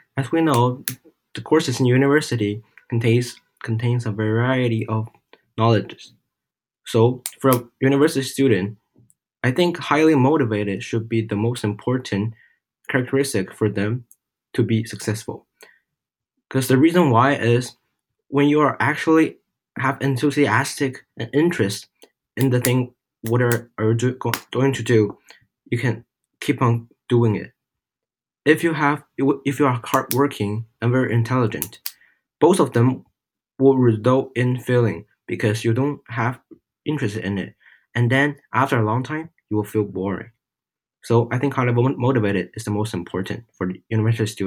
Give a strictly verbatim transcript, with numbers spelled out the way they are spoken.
As we know, the courses in university contains contains a variety of knowledges. So, for a university student, I think highly motivated should be the most important characteristic for them to be successful. Because the reason why is when you are actually have enthusiastic and interest in the thing what are, are do, go, going to do, you can keep on doing it. If you have if you are hardworking and very intelligent, both of them will result in failing because you don't have interest in it. And then after a long time, you will feel boring. So I think highly motivated is the most important for the university student.